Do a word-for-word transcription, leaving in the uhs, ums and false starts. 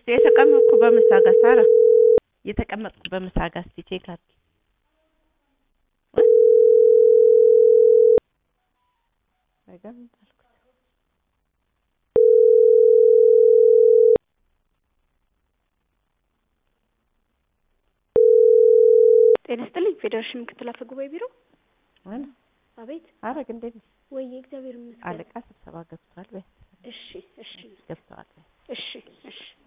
የተቀመጥኩ በምሳጋ ሳራ የተቀመጥኩ በምሳጋ እስቲ ቼክ አድርጊ አይገርም ታልኩት ጤና ይስጥልኝ ፌዴሬሽን ምክትል አፈ ጉባኤ ቢሮ አለ አቤት አረግ እንዴት ወይ እግዚአብሔር ይመስገን አለቃ ስብሰባ ገብቷል በይ እሺ እሺ ገብቷል እሺ እሺ